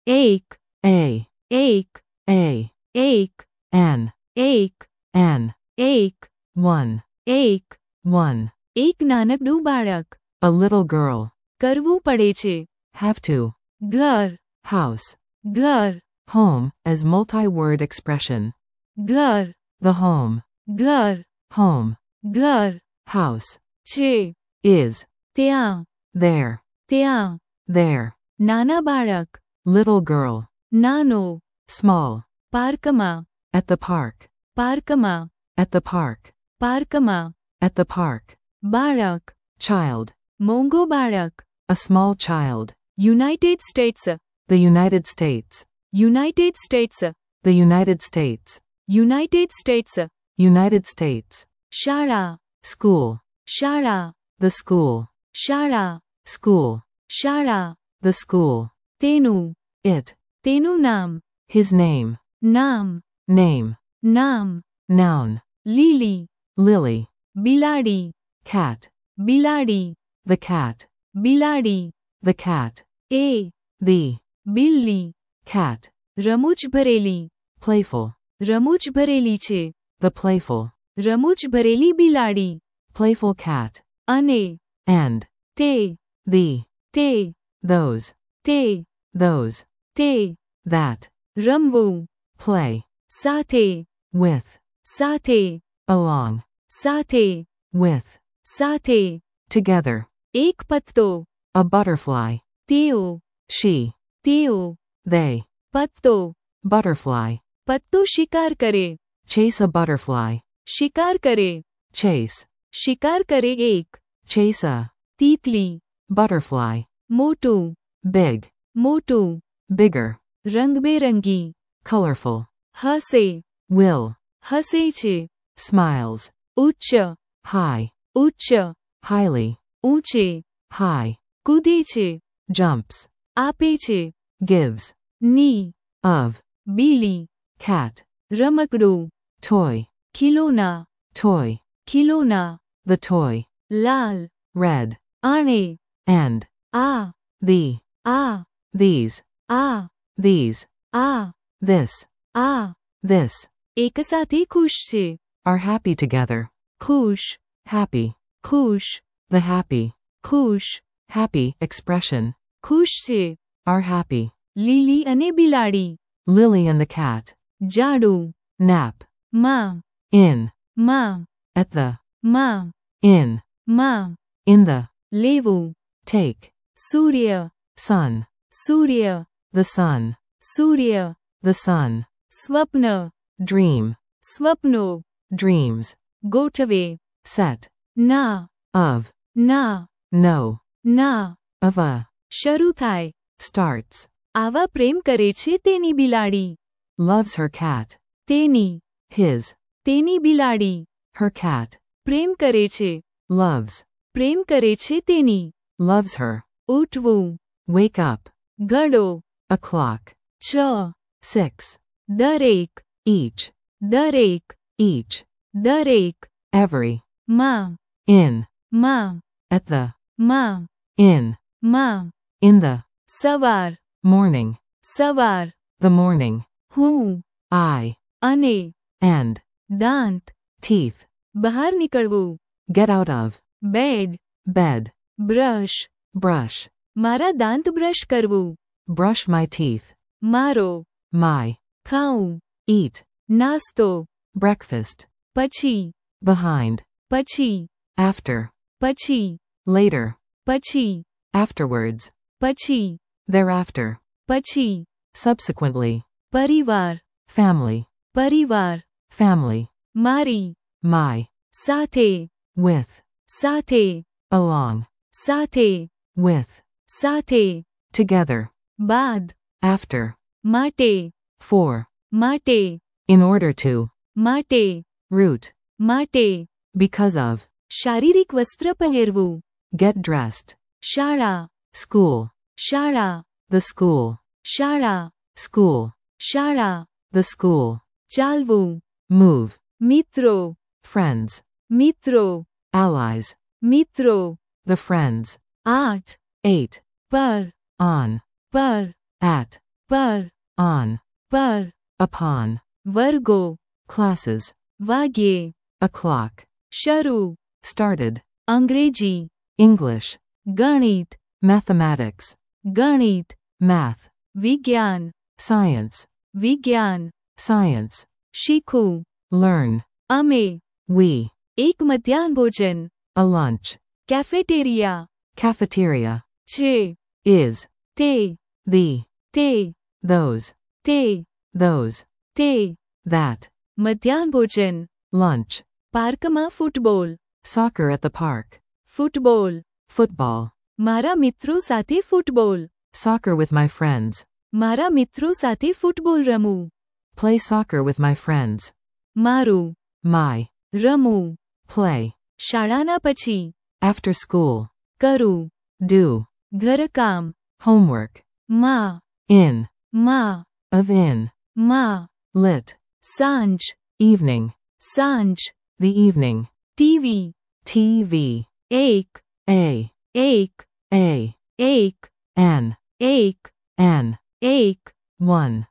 एक, A, एक, A, एक, an, એક, એક, one, એક, one, એક નાનકડું બાળક. a little girl, કરવું પડે છે. have to, ઘર, house, ઘર, home as multi-word expression, ઘર, the home, ઘર, home, ઘર, house, છે, is, ત્યાં, there, ત્યાં, there, નાના બાળક, little girl, નાનો, small, પાર્કમાં, at the park, પાર્કમાં, at the park, પાર્કમાં, at the park, બાળક, child, મોંઘો બાળક, a small child, United States, the United States, United States, the United States, United States, United States, શાળા, school, શાળા, the school, શાળા, school, શાળા, the school, તેનું, it, તેનું નામ, his name, નામ, name, નામ, noun, લીલી, lily, બિલાડી, cat, બિલાડી, the cat, બિલાડી, the cat, A, the, Billi, cat, રમૂજ ભરેલી, playful, રમૂજ ભરેલી છે, the playful, રમૂજ ભરેલી બિલાડી, playful cat, અને, and, તે, the, તે, those, તે, those, તે, that, રમવું, play, સાથે, with, સાથે, along, સાથે, with, સાથે, together, એક પત્તો, a butterfly, તેઓ, she, તેઓ, they, પત્તો, butterfly, પત્તો શિકાર કરે, chase a butterfly, શિકાર કરે, chase, શિકાર કરે એક, chase a, તીતલી, butterfly, મોટું, big, મોટું, bigger, રંગબેરંગી, colorful, હસે, will, હસે છે, smiles, ઉચ્ચ, high, ઉચ્ચ, highly, ઊંચે, high, કૂદે છે, jumps, આપે છે, gives, ની, of, બીલી, cat, રમકડું, toy, Khilona, toy, Khilona, the toy, Lal, red, આણે, and, આ, the, આ, these, આ, these, આ, this, આ, this, એકસાથે ખુશ છે, are happy together, ખુશ, happy, ખુશ, the happy, ખુશ, happy expression, ખુશ છે, are happy, લીલી અને બિલાડી, Lily and the cat, જાડું, nap, માં, in, માં, at the, માં, in, માં, in the, લેવું, take, Surya, sun, Surya, the sun, Surya, the sun, સ્વપ્ન, dream, સ્વપ્નો, dreams, ગોઠવે, set, ના, of, ના, no, ના, of a, શરૂ થાય, starts, આવા પ્રેમ કરે છે તેની બિલાડી, loves her cat, તેની, his, તેની બિલાડી, her cat, પ્રેમ કરે છે, loves, પ્રેમ કરે છે તેની, loves her, ઉઠવું, wake up, ઘડો, o'clock, 6, 6, દરેક, each, દરેક, each, દરેક, every, માં, in, માં, at the, માં, in, in the, સવાર, morning, સવાર, the morning, હું, I, અને, and, દાંત, teeth, બહાર નીકળવું, get out of, bed, bed, brush, brush, મારા દાંત બ્રશ કરવું, brush my teeth, મારો, my, ખાઉં, eat, નાસ્તો, breakfast, પછી, behind, પછી, after, પછી, later, પછી, afterwards, પછી, thereafter, પછી, subsequently, પરિવાર, family, પરિવાર, family, મારી, my, સાથે, with, સાથે, along, સાથે, with, સાથે, together, બાદ, after, માટે, for, માટે, in order to, માટે, root, માટે, because of, શારીરિક વસ્ત્ર પહેરવું, get dressed, શાળા, school, શાળા, the school, શાળા, school, શાળા, the school, ચાલવું, move, મિત્રો, friends, મિત્રો, allies, મિત્રો, the friends, 8, 8, પર, on, પર, at, પર, on, પર, upon, વર્ગો, classes, વાગ્યે, o'clock, શરૂ, started, અંગ્રેજી, English, ગણિત, mathematics, ગણિત, math, વિજ્ઞાન, science, વિજ્ઞાન, science, શીખવું, learn, અમે, we, એક મધ્યાહન ભોજન, a lunch, કેફેટેરિયા, cafeteria, છે, is, તે, the, તે, those, તે, those, તે, that, મધ્યાહન ભોજન, lunch, પાર્કમાં football, soccer at the park, football, football, મારા મિત્રો સાથે football, soccer with my friends, મારા મિત્રો સાથે ફૂટબોલ રમવું, play soccer with my friends, મારું, my, રમવું, play, શાળાના પછી, after school, કરું, do, ઘરકામ, homework, માં, in, માં, of in, માં, lit, સાંજ, evening, સાંજ, the evening, ટીવી, TV, એક, a, એક, an, એક, one,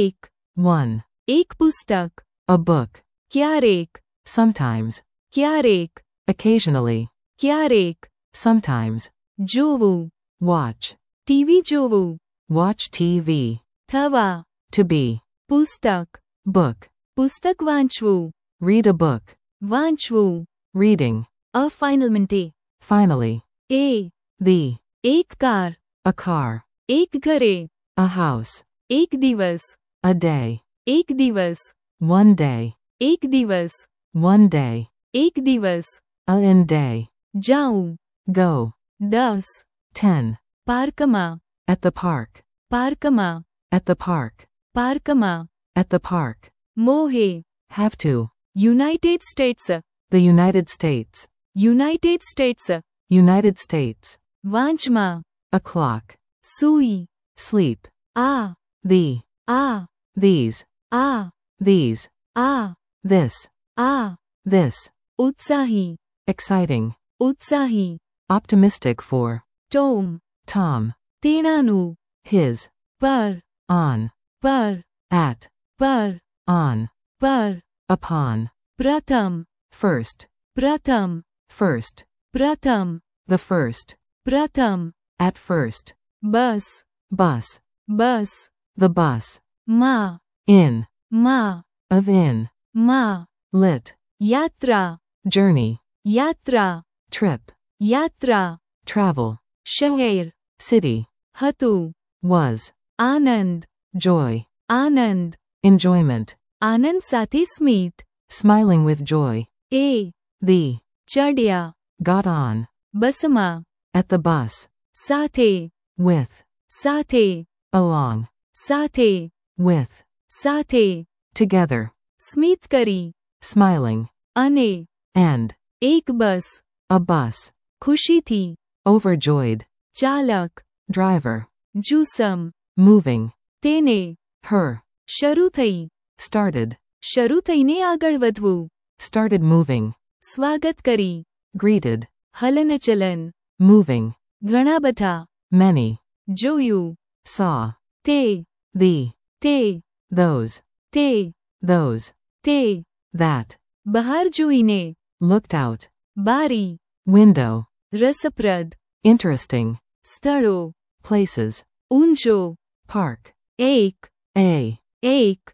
one, એક પુસ્તક, a book, ક્યારેક, sometimes, ક્યારેક, occasionally, ક્યારેક, sometimes, જોવું, watch, ટીવી જોવું, watch TV, થવા, to be, પુસ્તક, book, પુસ્તક વાંચવું, read a book, વાંચવું, reading, અફાઇનલમેન્ટે, finally, એ, the, એક કાર, a car, એક ઘરે, a house, એક દિવસ, a day, એક દિવસ, one day, એક દિવસ, one day, એક દિવસ, a in day, જાઉં, go, 10, 10, પાર્કમાં, at the park, પાર્કમાં, at the park, પાર્કમાં, at the park, મોહે, have to, United States, the United States, United States, United States, વાંચમાં, a clock, સૂઈ, sleep, આ, the, આ, these, આ, these, આ, this, આ, this, ઉત્સાહી, exciting, ઉત્સાહી, optimistic for, ટોમ, Tom, તેણાનું, his, પર, on, પર, at, પર, on, પર, upon, પ્રથમ, first, પ્રથમ, first, પ્રથમ, the first, પ્રથમ, at first, bus, bus, bus, the bus, માં, in, માં, of in, માં, lit, યાત્રા, journey, યાત્રા, trip, યાત્રા, travel, શહેર, city, હતું, was, આનંદ, joy, આનંદ, enjoyment, આનંદ સાથે સ્મિત, smiling with joy, A, the, ચડ્યા, got on, બસમાં, at the bus, સાથે, with, સાથે, along, સાથે, with, સાથે, together, સ્મિત કરી, smiling, અને, and, એક બસ, a bus, ખુશીથી, overjoyed, ચાલક, driver, જુસમ, moving, તેને, her, શરૂ થઈ, started, શરૂ થઈને આગળ વધવું, started moving, સ્વાગત કરી, greeted, હલનચલન, moving, ઘણા બધા, many, જોયું, saw, તે, the, તે, those, તે, those, તે, that, બહાર જોઈને, looked out, બારી, window, રસપ્રદ, interesting, સ્થળો, places, ઊંચો, park, એક, a, એક,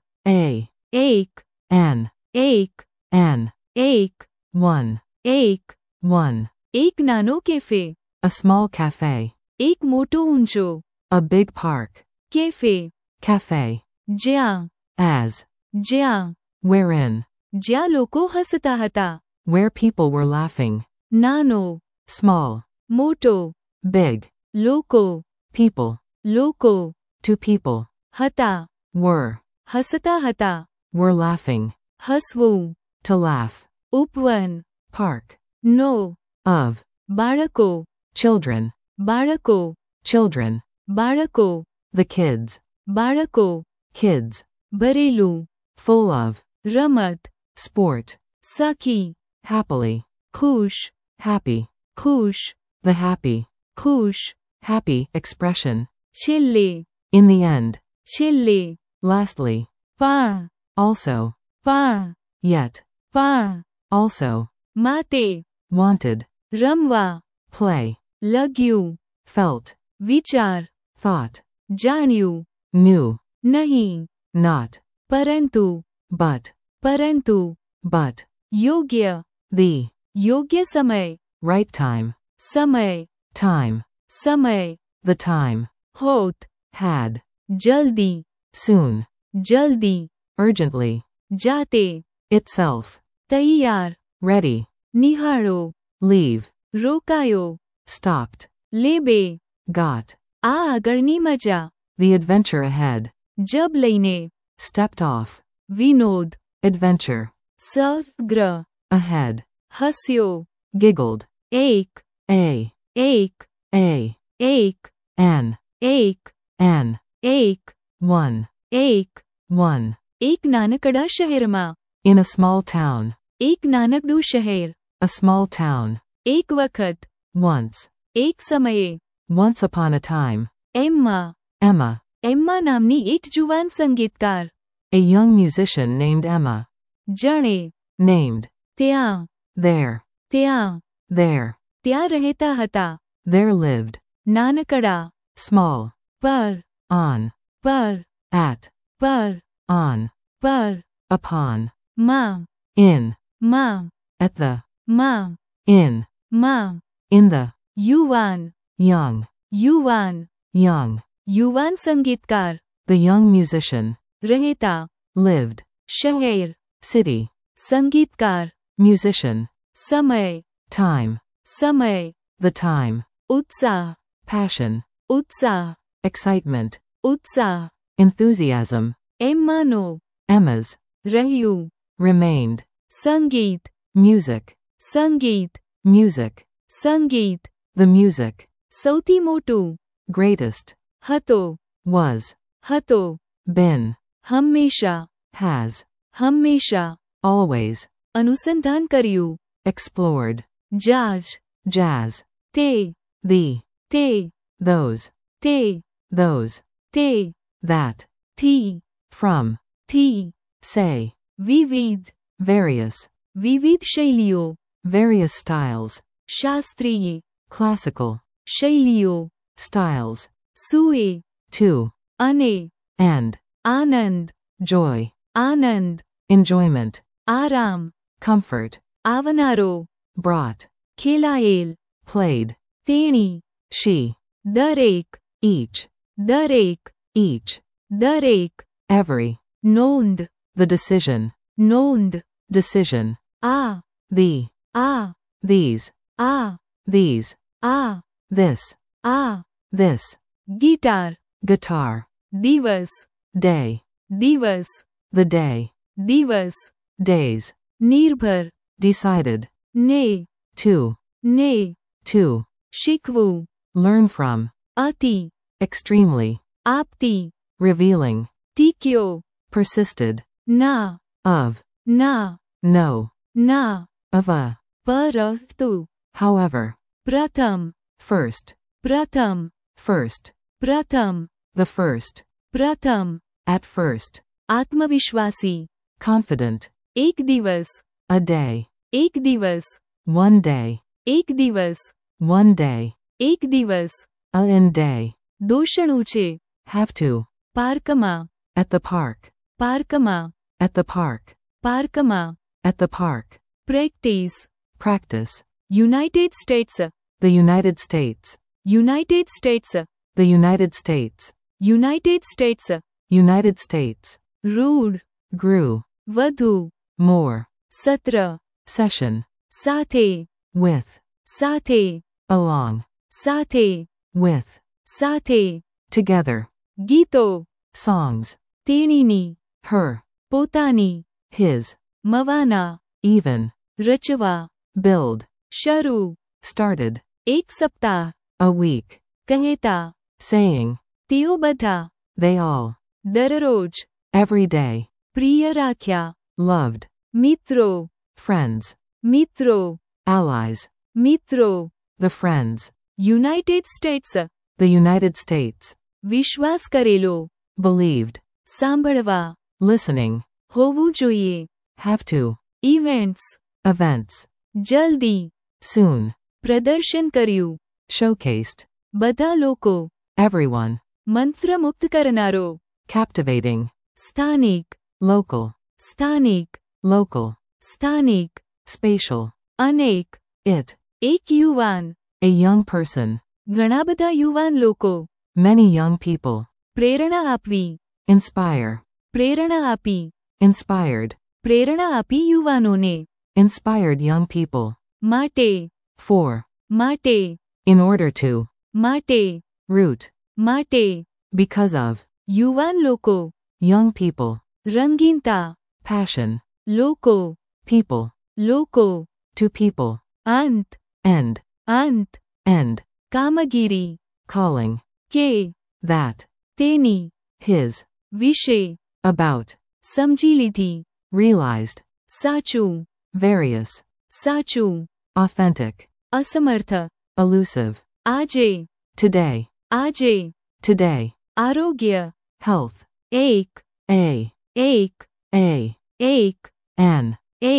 એક, an, એક, one, one, એક નાનો કેફે, a small cafe, એક મોટો ઊંચો, a big park, cafe, cafe, જ્યાં, as, જ્યાં, wherein, જ્યાં લોકો હસતા હતા, where people were laughing, નાનો, small, મોટો, big, લોકો, people, લોકો, to people, હતા, were, હસતા હતા, were laughing, હસવું, to laugh, Upvan, park, no, of, બાળકો, children, બાળકો, children, બાળકો, the kids, બાળકો, kids, ભરેલું, full of, રમત, sport, સખી, happily, ખુશ, happy, ખુશ, the happy, ખુશ, happy expression, છેલ્લે, in the end, છેલ્લે, lastly, પણ, also, પણ, yet, પણ, also, માટે, wanted, રમવા, play, લગ્યું, felt, વિચાર, thought, જાણ્યું, knew, નહીં, not, પરંતુ, પરંતુ, but, યોગ્ય, the, યોગ્ય સમય, right time, સમય, time, સમય, the time, હોત, had, જલ્દી, soon, જલ્દી, urgently, જાતે, itself, તૈયાર, ready, નિહાળો, leave, રોકાયો, stopped, લેબે, got, આ આગળની મજા, the adventure ahead, જબ લઈને, stepped off, Vinod, adventure, સગ્ર, ahead, હસ્યો, giggled, એક, a, એક, an, એક, one, one, એક નાનકડા શહેરમાં, in a small town, એક નાનકડું શહેર, a small town, એક વખત, once, એક સમયે, once upon a time, Emma, Emma, નામની એક જુવાન સંગીતકાર, a young musician named Emma, જણે, named, ત્યાં, there, ત્યાં રહેતા હતા, there lived, નાનકડા, small, પર, on, at, on, upon, માં, in, at the, in the, યુવાન, young, યુવાન સંગીતકાર, the young musician, રહેતા, lived, શહેર, city, સંગીતકાર, musician, સમય, time, the time, ઉત્સાહ, passion, excitement, excitement, enthusiasm, એમ્માનો, Emma's, રહ્યું, remained, સંગીત, music, સંગીત, the music, સૌથી મોટું, greatest, હતો, was, been, હંમેશા, always, અનુસંધાન કર્યું, explored, jazz, તે, those, that, થી, from, say, વિવિધ શૈલીઓ, various styles, શાસ્ત્રીય, classical, શૈલીઓ, styles, સુએ, to, અને, and, આનંદ, joy, enjoyment, આરામ, comfort, આવનારો, brought, ખેલાયેલ, played, તેણી, she, દરેક, each, every, નોંધ, the decision, decision, આ, these, this, ગિટાર, guitar, દિવસ, day, the day, days, નિર્ભર, decided, ને, to, શીખવું, learn from, અતિ, extremely, આપતી, revealing, ટીક્યો, persisted, ના, of, ના, no, ના, of a, પરંતુ, however, પ્રથમ, first, the first, at first, આત્મવિશ્વાસી, confident, એક દિવસ, a day, one day, એક દિવસ, a in day, દોષણું છે, have to, પાર્કમાં, at the park, at the park, practice, practice, United States, the United States, United States, the United States, United States, United States, રૂઢ, grew, વધુ, more, સત્ર, session, સાથે, with, સાથે, along, સાથે, with, સાથે, together, ગીતો, songs, તેણીની, her, પોતાની, his, મવાના, even, રચવા, build, શરૂ, started, એક સપ્તાહ, a week, કહેતા, saying, તેઓ બધા, they all, દરરોજ, every day, પ્રિય રાખ્યા, loved, મિત્રો, friends, allies, the friends, United States, the United States, વિશ્વાસ કરેલો, believed, સાંભળવા, listening, હોવું જોઈએ, have to, ઇવેન્ટ્સ, events, જલ્દી, soon, પ્રદર્શન કર્યું, showcased, બધા લોકો, everyone, મંત્રમુગ્ધ કરનારો, captivating, સ્થાનિક, local, સ્થાનિક, local, સ્થાનિક, spatial, અનેક, it, એક યુવાન, a young person, ઘણા બધા યુવાન લોકો, many young people, પ્રેરણા આપવી, inspire, પ્રેરણા આપી, inspired, પ્રેરણા આપી યુવાનોને, inspired young people, માટે, for, માટે, in order to, માટે, root, માટે, because of, યુવાન લોકો, young people, રંગીનતા, passion, લોકો, people, લોકો, to people, અંત, end, અંત, end, કામગીરી, calling, કે, that, તેની, his, વિશે, about, સમજી લીધી, realized, સાચું, various, સાચું, authentic, અસમર્થ, elusive, આજે, today, આજે, today, આરોગ્ય, health, એક, એક, એક, an,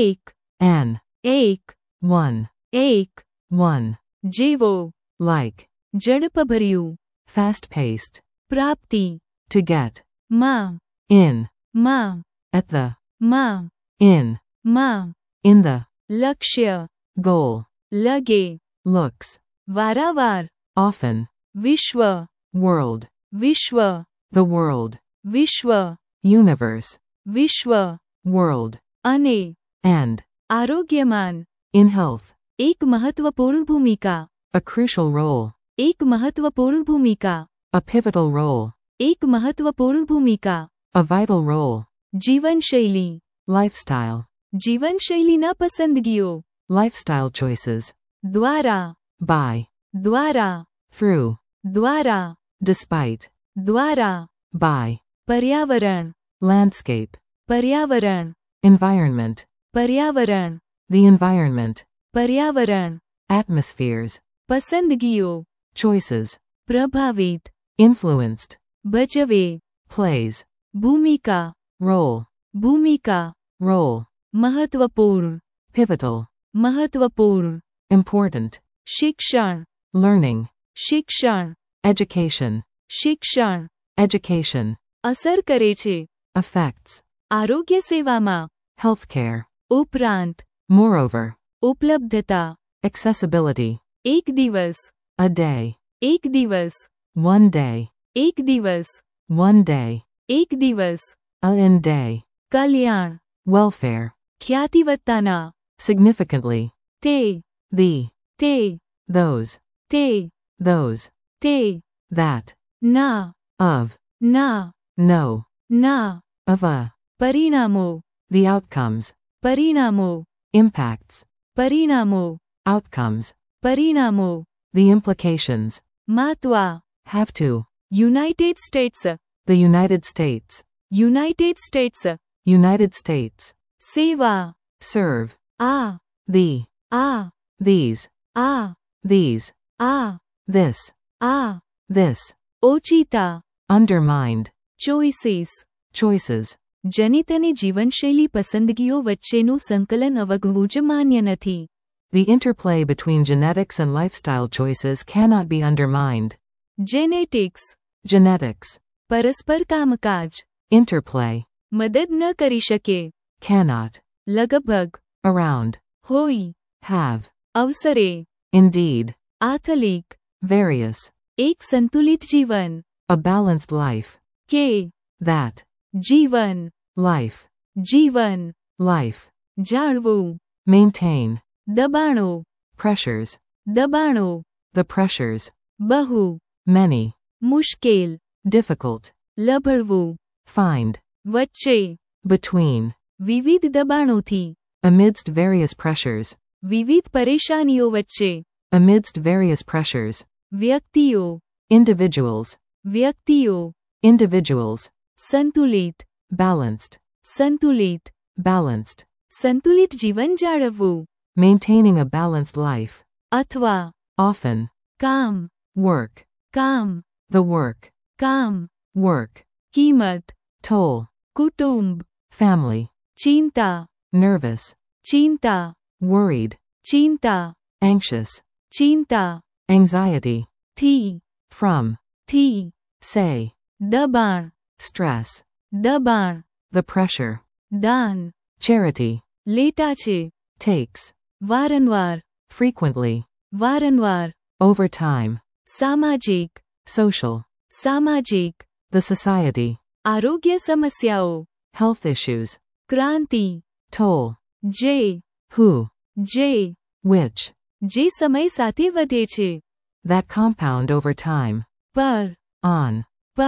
એક, one, એક, one, જેવો, like, ઝડપભર્યું, fast-paced, પ્રાપ્તિ, to get, માં, in, માં, at the, માં, in, માં, in the, લક્ષ્ય, goal, લગે, looks, વારાવાર, often, વિશ્વ, world, વિશ્વ, the world, વિશ્વ, universe, વિશ્વ, world, અને, and, આરોગ્યમાન, in health, એક મહત્વપૂર્ણ ભૂમિકા, a crucial role, એક મહત્વપૂર્ણ ભૂમિકા, a pivotal role, એક મહત્વપૂર્ણ ભૂમિકા, a vital role, જીવનશૈલી, lifestyle, જીવનશૈલીના પસંદગીઓ, lifestyle choices, દ્વારા, by, દ્વારા, through, દ્વારા, despite, દ્વારા, by, પર્યાવરણ, landscape, પર્યાવરણ, environment, પર્યાવરણ, the environment, પર્યાવરણ, atmospheres, પસંદગીઓ, choices, પ્રભાવિત, influenced, ભજવે, plays, ભૂમિકા, role, ભૂમિકા, role, મહત્વપૂર્ણ, pivotal, મહત્વપૂર્ણ, important, શિક્ષણ, learning, શિક્ષણ, education, શિક્ષણ, education, અસર કરે છે, affects, આરોગ્ય સેવામાં, healthcare, ઉપરાંત, moreover, ઉપલબ્ધતા, accessibility, એક દિવસ, a day, એક દિવસ, one day, એક દિવસ, one day, એક દિવસ, in day, Kalyan, welfare, ખ્યાતિવત્તાના, significantly, તે, તે, those, તે, that, ના, of, ના, no, ના, of a, પરિણામો, the outcomes, પરિણામો, impacts, પરિણામો, outcomes, પરિણામો, the implications, માતવા, have to, United States, the United States, United States, United States, સેવા, serve, આ, the, આ, these, આ, this, આ, this, ઓચિતા, undermined, ચોઇસીસ, choices, જનિત અને જીવનશૈલી પસંદગીઓ વચ્ચેનું સંકલન અવગણવું જ માન્ય નથી. the interplay between genetics and lifestyle choices cannot be undermined. Genetics, Genetics, પરસ્પર કામકાજ, interplay, મદદ ન કરી શકે, cannot, લગભગ, around, હોય, have, અવસરે, indeed, આથલિક, various, એક સંતુલિત જીવન, a balanced life, કે, that, જીવન, life, જીવન, life, જાળવું, maintain, દબાણો, pressures, દબાણો, the pressures, બહુ, many, મુશ્કેલ, difficult, લભળવું, find, વચ્ચે, between, વિવિધ દબાણોથી, amidst various pressures, વિવિધ પરેશાનીઓ વચ્ચે, amidst various pressures, વ્યક્તિઓ, individuals, વ્યક્તિઓ, individuals, સંતુલિત, balanced, સંતુલિત, balanced, સંતુલિત જીવન જાળવવું, maintaining a balanced life, અથવા, often, કામ, work, કામ, the work, કામ, work, कीमत, toll, कुटुंब, family, चिंता, nervous, चिंता, worried, चिंता, anxious, चिंता, anxiety, थी, from, थी, say, दबाण, stress, दबाण, the pressure, दान, charity, लेटा छे, takes, वारंवार, frequently, वारंवार, over time, सामाजिक, social, सामाजिक, the society, आरोग्य समस्याओं, health issues, क्रांति, toll, जे, who, જે, which, જે સમય સાથે વધે છે, that compound over time, પર, on,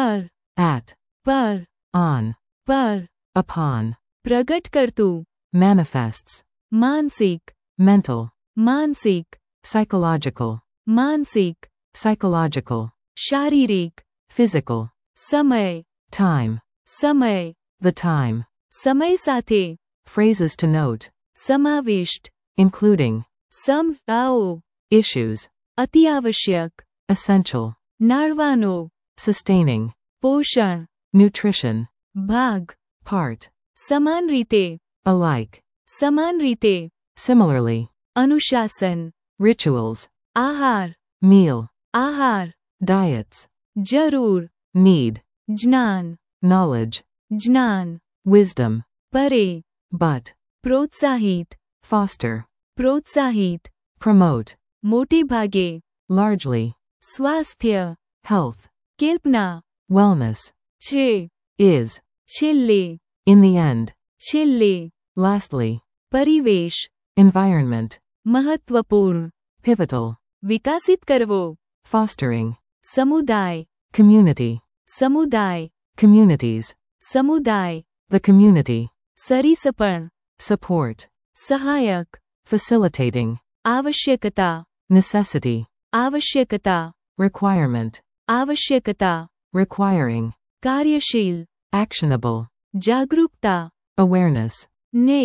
પર, at, on, પર, upon, પ્રગટ કરતું, manifests, માનસિક, mental, માનસિક, psychological, માનસિક, psychological, શારીરિક, physical, સમય, time, સમય, the time, સમય સાથે, phrases to note, સમાવિષ્ટ, including, સમરાઓ, issues, અતિઆવશ્યક, essential, નાળવાનો, sustaining, પોષણ, nutrition, ભાગ, part, સમાન રીતે, alike, સમાન રીતે, similarly, અનુશાસન, rituals, આહાર, meal, આહાર, diets, જરૂર, need, જ્ઞાન, knowledge, જ્ઞાન, wisdom, પરે, but, પ્રોત્સાહિત, foster, પ્રોત્સાહિત, promote, મોટે ભાગે, largely, સ્વાસ્થ્ય, health, કલ્પના, wellness, છે, is, છેલ્લે, in the end, છેલ્લે, lastly, પરિવેશ, environment, મહત્વપૂર્ણ, pivotal, વિકાસિત કરવો, fostering, સમુદાય, community, સમુદાય, communities, સમુદાય, the community, સરીસપણ, support, સહાયક, facilitating, આવશ્યકતા, necessity, આવશ્યકતા, requirement, આવશ્યકતા, requiring, કાર્યશીલ, actionable, જાગરૂકતા, awareness, ને,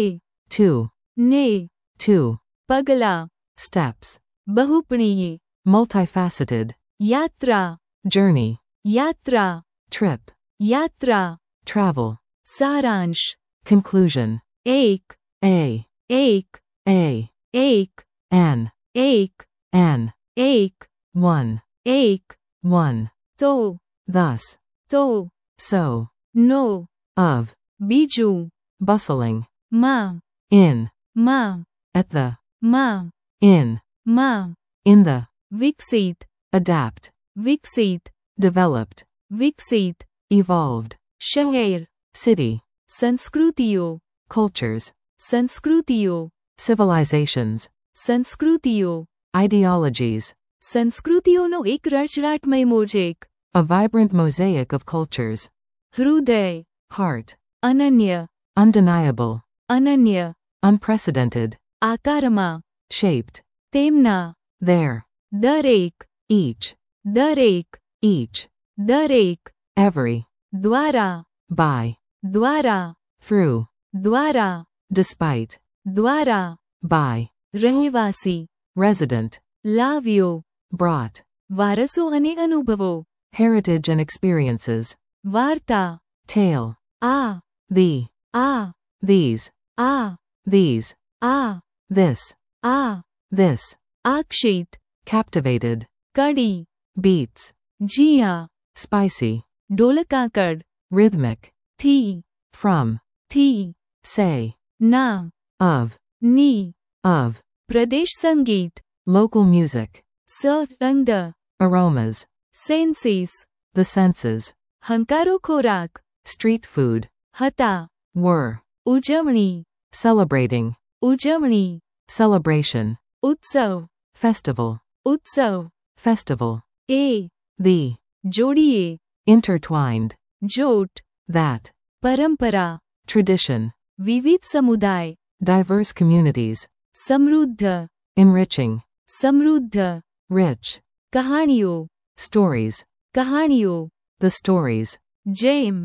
ne, ને, પગલા, steps, બહુપણીય, multifaceted, યાત્રા, journey, યાત્રા, trip, યાત્રા, travel, સારાંશ, conclusion, એક, a, એક, an, એક, one, એક, one, તો, thus, તો, so, નો, of, બીજું, bustling, માં, in, માં, at the, માં, માં, in the, વિકસિત, adapt, વિકસિત, developed, વિકસિત, evolved, શહેર, city, સંસ્કૃતિઓ, cultures, સંસ્કૃતિઓ, civilizations, સંસ્કૃતિઓ, ideologies, સંસ્કૃતિઓનો એક રચરાટમય mosaic, a vibrant mosaic of cultures, હૃદય, heart, અનન્ય, undeniable, અનન્ય, unprecedented, આકારમાં, shaped, તેમના, there, દરેક, each, દરેક, દરેક, every, દ્વારા, by, દ્વારા, through, દ્વારા, despite, દ્વારા, by, રહેવાસી, resident, લાવ્યો, brought, વારસો અને અનુભવો, heritage and experiences, વાર્તા, tale, આ, the, આ, these, આ, this, this, આક્ષિત, captivated, Kadi, beats, Jiya, spicy, ઢોલકાકડ, rhythmic, થી, from, થી, say, ના, of, ની, of, પ્રદેશ સંગીત, local music, ગંધ, aromas, સેન્સીસ, the senses, હંકારો ખોરાક, street food, હતા, were, ઉજવણી, celebrating, ઉજવણી, celebration, ઉત્સવ, festival, ઉત્સવ, festival, એ, the, જોડીએ, intertwined, જોટ, that, પરંપરા, tradition, વિવિધ સમુદાય, diverse communities, સમૃદ્ધ, enriching, સમૃદ્ધ, rich, કહાણીઓ, stories, કહાણીઓ, the stories, જેમ,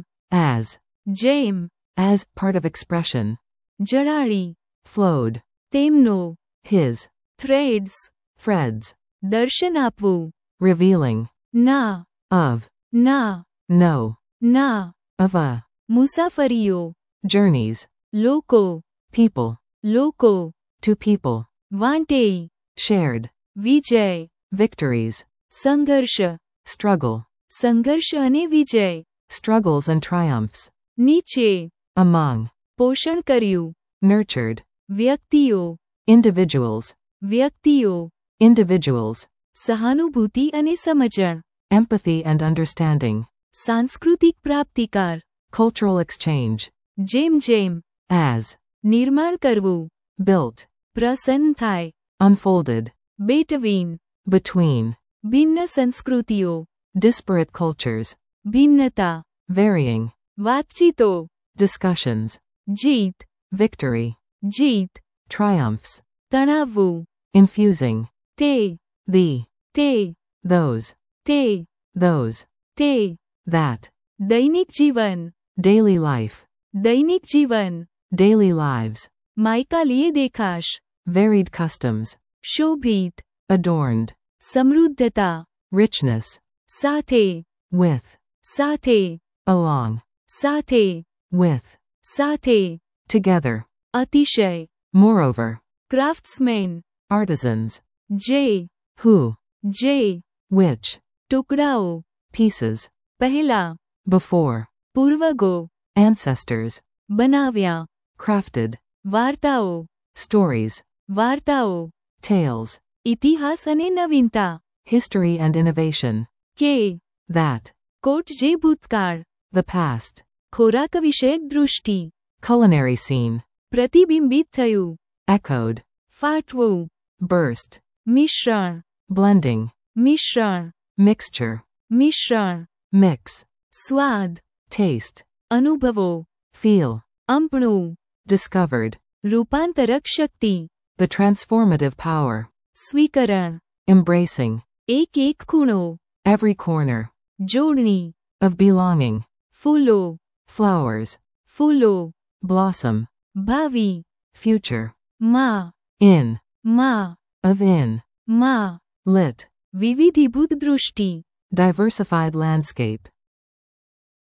as part of expression, જળાળી, flowed, તેમનો, his, થ્રેડ્સ, threads, દર્શન આપવું, revealing, ના, of, ના, no, ના, of a, મુસાફરીઓ, journeys, લોકો, people, લોકો, to people, વાંટેઈ, shared, Vijay, victories, સંઘર્ષ, struggle, સંઘર્ષ અને વિજય, struggles and triumphs, નીચે, among, પોષણ કર્યું, nurtured, વ્યક્તિઓ, individuals, વ્યક્તિઓ, individuals, સહાનુભૂતિ અને સમજણ, empathy and understanding, સાંસ્કૃતિક પ્રાપ્તિકાર, cultural exchange, જેમ જેમ, as, નિર્માણ કરવું, built, પ્રસન્ન થાય, unfolded, between, between, ભિન્ન સંસ્કૃતિઓ, disparate cultures, ભિન્નતા, varying, વાતચીતો, discussions, જીત, victory, જીત, triumphs, તણાવવું, infusing, તે, the, those, those, તે, that, દૈનિક જીવન, daily life, દૈનિક જીવન, daily lives, માયકાલીય દેખાશ, varied customs, શોભિત, adorned, સમૃદ્ધતા, richness, સાથે, with, સાથે, along, સાથે, with, સાથે, together, અતિશય, moreover, ક્રાફ્ટ્સમેન, artisans, જે, who, જે, which, ટુકડાઓ, pieces, પહેલા, before, પૂર્વગો, ancestors, બનાવ્યા, crafted, વાર્તાઓ, stories, વાર્તાઓ, tales, ઇતિહાસ અને નવીનતા, history and innovation, કે, that, કોટ જે ભૂતકાળ, the past, ખોરાક વિષયક દૃષ્ટિ, culinary scene, પ્રતિબિંબિત થયું, echoed, ફાટવું, burst, મિશ્રણ, blending, મિશ્રણ, mixture, મિશ્રણ, mix, સ્વાદ, taste, અનુભવો, feel, અંપણું, discovered, રૂપાંતરક શક્તિ, the transformative power, સ્વીકરણ, embracing, એક ખૂણો, every corner, જોડણી, of belonging, ફૂલો, flowers, ફૂલો, blossom, ભાવિ, future, માં, in, માં, of in, માં, lit, વિવિધીભૂત દૃષ્ટિ, diversified landscape,